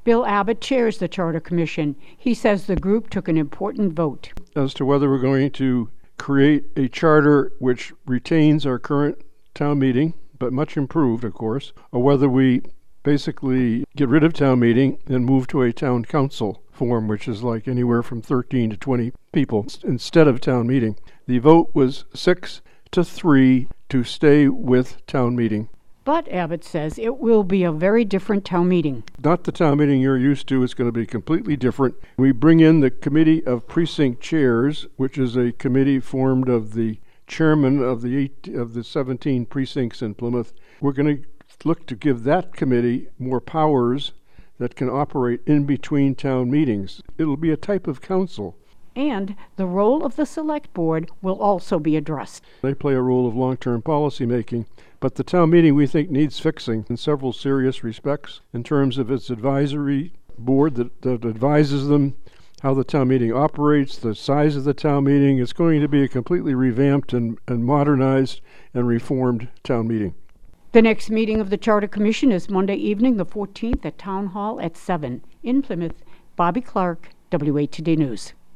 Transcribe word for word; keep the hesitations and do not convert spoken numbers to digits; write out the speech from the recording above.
Bill Abbott chairs the Charter Commission. He says the group took an important vote as to whether we're going to create a charter which retains our current town meeting, but much improved, of course, or whether we basically get rid of town meeting and move to a town council form, which is like anywhere from thirteen to twenty people instead of town meeting. The vote was six to three to stay with town meeting. But Abbott says it will be a very different town meeting. Not the town meeting you're used to. It's going to be completely different. We bring in the Committee of Precinct Chairs, which is a committee formed of the chairman of the eight, of the seventeen precincts in Plymouth. We're going to look to give that committee more powers that can operate in between town meetings. It'll be a type of council. And the role of the Select Board will also be addressed. They play a role of long-term policy making, but the town meeting, we think, needs fixing in several serious respects in terms of its advisory board that, that advises them how the town meeting operates, the size of the town meeting. It's going to be a completely revamped and, and modernized and reformed town meeting. The next meeting of the Charter Commission is Monday evening, the fourteenth, at Town Hall at seven. In Plymouth, Bobby Clark, W A T D News.